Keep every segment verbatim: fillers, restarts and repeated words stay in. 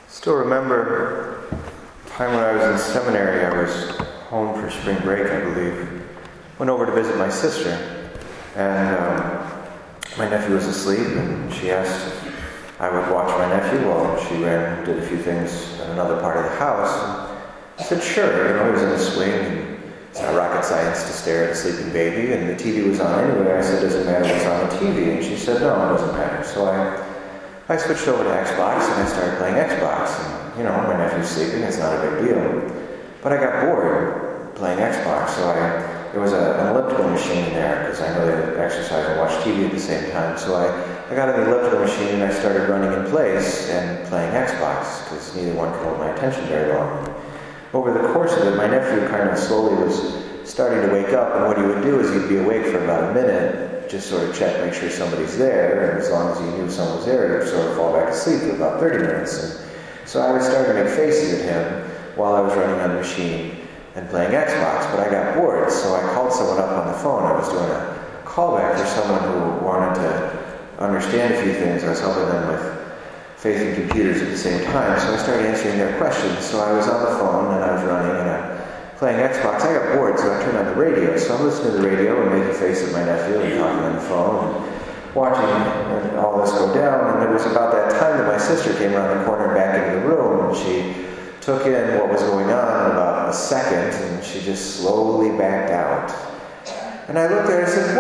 Still remember the time when I was in seminary. I was home for spring break, I believe. Went over to visit my sister, and um, my nephew was asleep, and she asked if I would watch my nephew while she ran and did a few things in another part of the house. And I said, sure. You know, he was in the swing, and it's not rocket science to stare at a sleeping baby, and the T V was on anyway. I said, does it matter what's on the T V? And she said, no, it doesn't matter. So I I switched over to Xbox, and I started playing Xbox. And, you know, my nephew's sleeping, it's not a big deal. But I got bored playing Xbox, so I, there was a, an elliptical machine there, because I know they exercise and watch T V at the same time. So I, I got on the elliptical machine, and I started running in place and playing Xbox, because neither one could hold my attention very long. And over the course of it, my nephew kind of slowly was starting to wake up, and what he would do is he'd be awake for about a minute, just sort of check, make sure somebody's there, and as long as he knew someone was there, he'd sort of fall back asleep for about thirty minutes. And so I would start to make faces at him while I was running on the machine and playing Xbox, but I got bored, so I called someone up on the phone. I was doing a callback for someone who wanted to understand a few things. I was helping them with faith in computers at the same time, so I started answering their questions. So I was on the phone, and I was running, and I playing Xbox. I got bored, so I turned on the radio. So I'm listening to the radio and making face at my nephew and talking on the phone and watching and all this go down. And it was about that time that my sister came around the corner back into the room, and she took in what was going on in about a second, and she just slowly backed out. And I looked at her and said,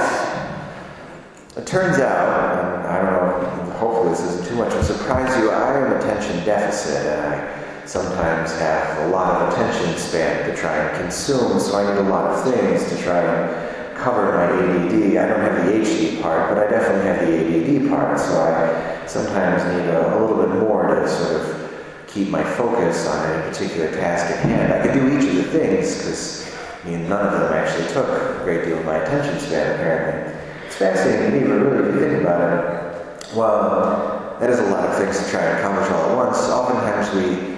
what? It turns out, and I don't know, hopefully this isn't too much of a surprise to you, I am attention deficit, and I sometimes have a lot of attention span to try and consume, so I need a lot of things to try and cover my A D D. I don't have the H D part, but I definitely have the A D D part, so I sometimes need a, a little bit more to sort of keep my focus on a particular task at hand. I could do each of the things, because I mean, none of them actually took a great deal of my attention span, apparently. It's fascinating to me, but really, if you think about it, well, that is a lot of things to try and accomplish all at once. Oftentimes we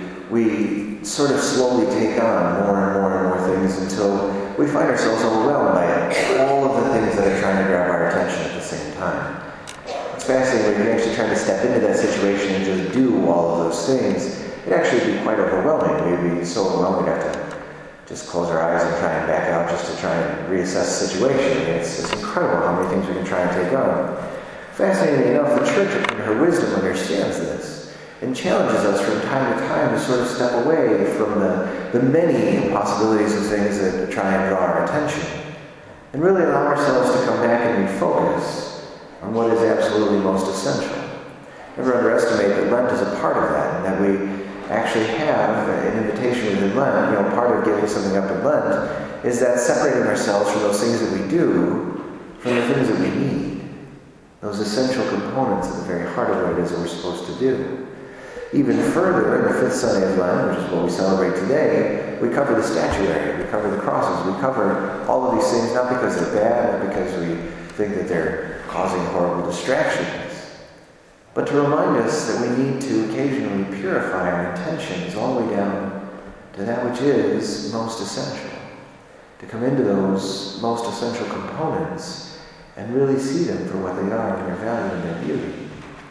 we sort of slowly take on more and more and more things until we find ourselves overwhelmed by all of the things that are trying to grab our attention at the same time. It's fascinating when you're actually trying to step into that situation and just do all of those things. It'd actually be quite overwhelming. We'd be so overwhelmed we'd have to just close our eyes and try and back out just to try and reassess the situation. It's, it's incredible how many things we can try and take on. Fascinatingly enough, the church, in her wisdom, understands this and challenges us from time to time to sort of step away from the, the many possibilities of things that try and draw our attention, and really allow ourselves to come back and refocus on what is absolutely most essential. Never underestimate that Lent is a part of that, and that we actually have an invitation within Lent. You know, part of giving something up in Lent is that separating ourselves from those things that we do from the things that we need, those essential components at the very heart of what it is that we're supposed to do. Even further, in the fifth Sunday of Lent, which is what we celebrate today, we cover the statuary, we cover the crosses, we cover all of these things, not because they're bad, not because we think that they're causing horrible distractions, but to remind us that we need to occasionally purify our intentions all the way down to that which is most essential, to come into those most essential components and really see them for what they are and their value and their beauty.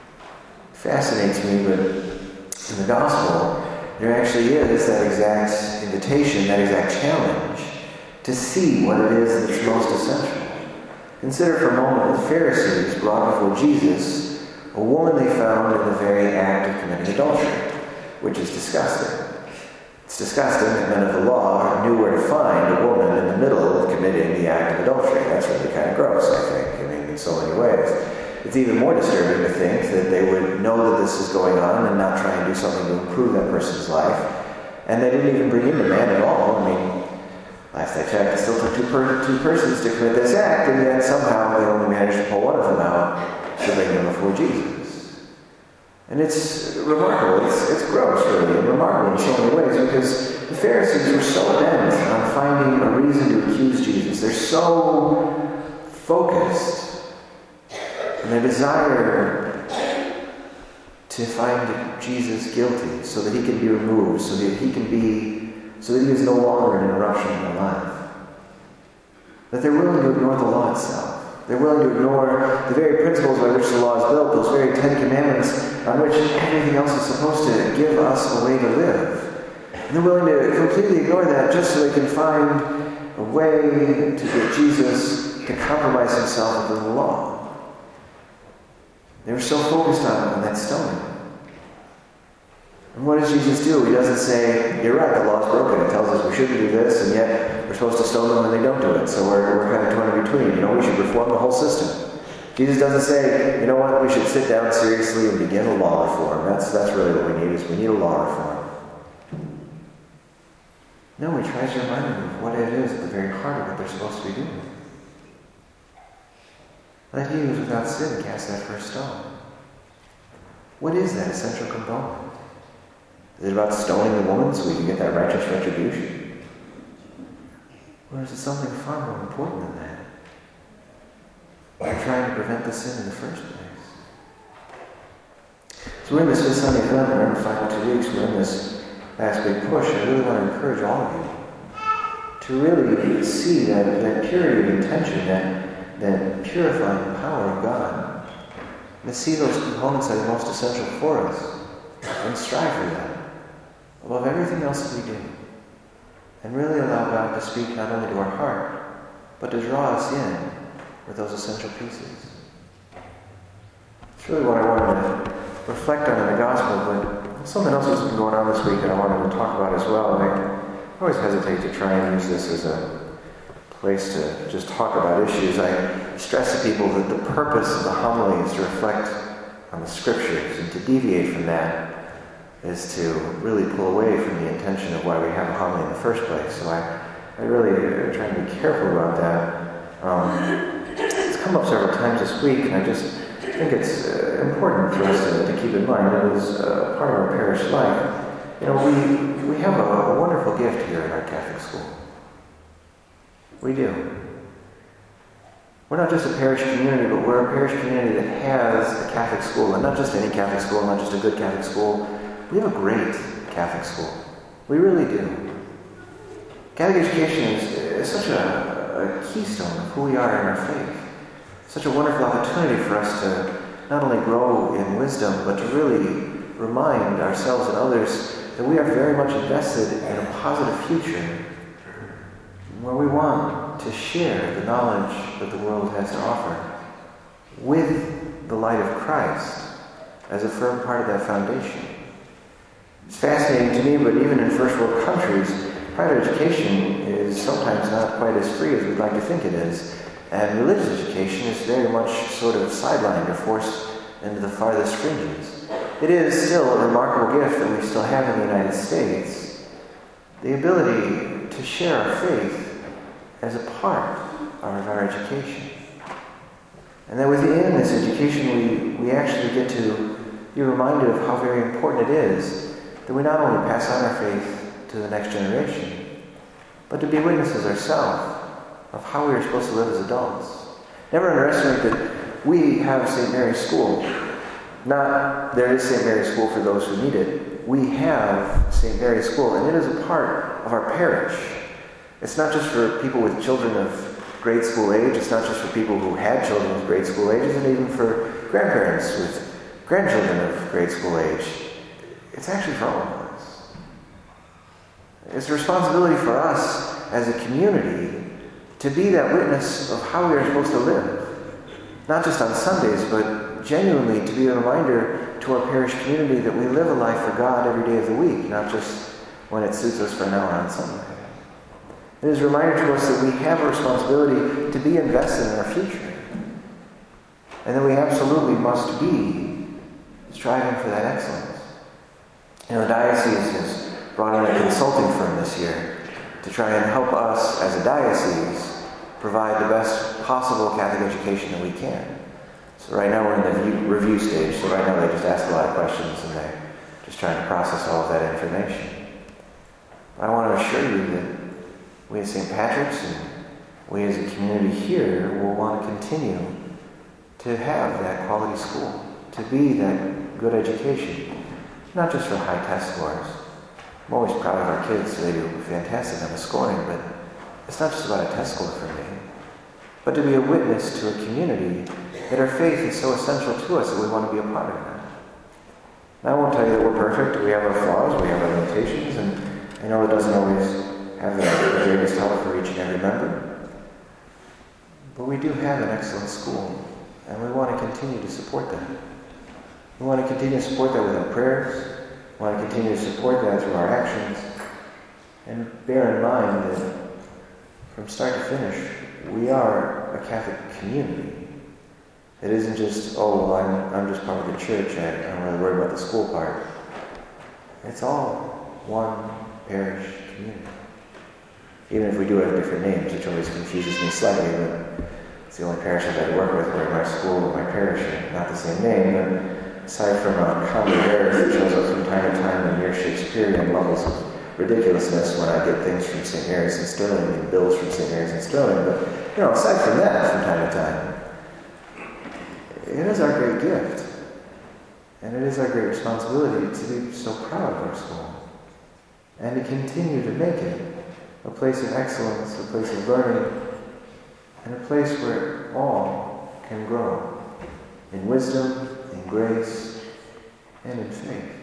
It fascinates me, but in the gospel, there actually is that exact invitation, that exact challenge to see what it is that's most essential. Consider for a moment the Pharisees brought before Jesus a woman they found in the very act of committing adultery, which is disgusting. It's disgusting that men of the law knew where to find a woman in the middle of committing the act of adultery. That's really kind of gross, I think, I mean, in so many ways. It's even more disturbing to think that they would know that this is going on and not try and do something to improve that person's life. And they didn't even bring in the man at all. I mean, last I checked, it still took two, per- two persons to commit this act, and yet somehow they only managed to pull one of them out to bring them before Jesus. And it's remarkable. It's, it's gross, really, and remarkable in so many ways, because the Pharisees were so bent on finding a reason to accuse Jesus. They're so focused and their desire to find Jesus guilty so that he can be removed, so that he can be, so that he is no longer an interruption in their life. That they're willing to ignore the law itself. They're willing to ignore the very principles by which the law is built, those very Ten Commandments on which everything else is supposed to give us a way to live. And they're willing to completely ignore that just so they can find a way to get Jesus to compromise himself within the law. They were so focused on, on that stoning. And what does Jesus do? He doesn't say, you're right, the law is broken. It tells us we shouldn't do this, and yet we're supposed to stone them when they don't do it. So we're, we're kind of torn in between. You know, we should reform the whole system. Jesus doesn't say, you know what, we should sit down seriously and begin a law reform. That's, that's really what we need, is we need a law reform. No, he tries to remind them of what it is at the very heart of what they're supposed to be doing. Let he who is without sin cast that first stone. What is that essential component? Is it about stoning the woman so we can get that righteous retribution? Or is it something far more important than that? We're trying to prevent the sin in the first place. So we're in this Fifth Sunday Advent, we're in the final two weeks, we're in this last big push. I really want to encourage all of you to really see that, that purity of intention, that, that purifying power of God, and to see those components that are most essential for us, and strive for that above everything else that we do. And really allow God to speak not only to our heart, but to draw us in with those essential pieces. It's really what I wanted to reflect on in the gospel, but something else that's been going on this week that I wanted to talk about as well. And I always hesitate to try and use this as a place to just talk about issues. I stress to people that the purpose of the homily is to reflect on the Scriptures, and to deviate from that is to really pull away from the intention of why we have a homily in the first place. So I, I really uh, try to be careful about that. Um, it's come up several times this week, and I just think it's uh, important for us to, to keep in mind. It is uh, part of our parish life. You know, we, we have a, a wonderful gift here at our Catholic school. We do. We're not just a parish community, but we're a parish community that has a Catholic school, and not just any Catholic school, not just a good Catholic school. We have a great Catholic school. We really do. Catholic education is, is such a, a keystone of who we are in our faith. Such a wonderful opportunity for us to not only grow in wisdom, but to really remind ourselves and others that we are very much invested in a positive future where we want to share the knowledge that the world has to offer with the light of Christ as a firm part of that foundation. It's fascinating to me, but even in first world countries, private education is sometimes not quite as free as we'd like to think it is, and religious education is very much sort of sidelined or forced into the farthest fringes. It is still a remarkable gift that we still have in the United States, the ability to share our faith as a part of our education. And that within this education we, we actually get to be reminded of how very important it is that we not only pass on our faith to the next generation, but to be witnesses ourselves of how we are supposed to live as adults. Never underestimate that we have Saint Mary's School. Not, there is Saint Mary's School for those who need it. We have Saint Mary's School, and it is a part of our parish. It's not just for people with children of grade school age. It's not just for people who had children of grade school ages, and even for grandparents with grandchildren of grade school age. It's actually for all of us. It's a responsibility for us as a community to be that witness of how we are supposed to live. Not just on Sundays, but genuinely to be a reminder to our parish community that we live a life for God every day of the week, not just when it suits us for an hour on Sunday. It is a reminder to us that we have a responsibility to be invested in our future. And that we absolutely must be striving for that excellence. You know, the diocese has brought in a consulting firm this year to try and help us as a diocese provide the best possible Catholic education that we can. So right now we're in the view, review stage, so right now they just ask a lot of questions and they're just trying to process all of that information. But I want to assure you that we as Saint Patrick's and we as a community here will want to continue to have that quality school, to be that good education. Not just for high test scores. I'm always proud of our kids, so they do fantastic on the scoring, but it's not just about a test score for me. but to be a witness to a community that our faith is so essential to us that we want to be a part of that. Now, I won't tell you that we're perfect. We have our flaws, we have our limitations, and I know it doesn't always have the greatest help for each and every member. But we do have an excellent school, and we want to continue to support that. We want to continue to support that with our prayers. We want to continue to support that through our actions. And bear in mind that from start to finish, we are a Catholic community. It isn't just, oh, well, I'm, I'm just part of the church, I, I don't really worry about the school part. It's all one parish community. Even if we do have different names, which always confuses me slightly, but it's the only parishes I work with where my school and my parish are not the same name. And aside from a common error that shows up from time to time in near Shakespearean levels of ridiculousness when I get things from Saint Mary's in Sterling and bills from Saint Mary's in Sterling, but, you know, aside from that, from time to time, it is our great gift, and it is our great responsibility to be so proud of our school, and to continue to make it a place of excellence, a place of learning, and a place where all can grow in wisdom, in grace, and in faith.